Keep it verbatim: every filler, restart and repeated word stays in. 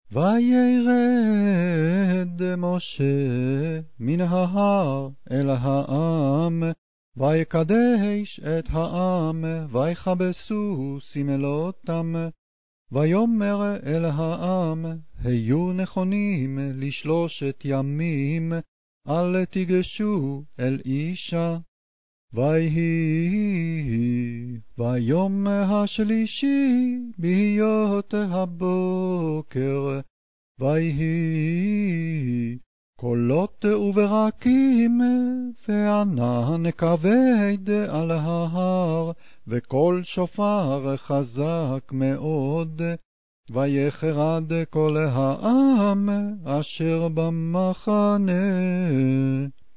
וירד משה מן ההר אל העם, ויקדש את העם, ויכבסו סמלותם. ויאמר אל העם, היו נכונים לשלושת ימים, אל תיגשו אל אישה. ויהי ביום השלישי בהיות הבוקר, ויהי קולות וברקים, וענן כבד על ההר, וקול שופר חזק מאוד. ויחרד כל העם אשר במחנה.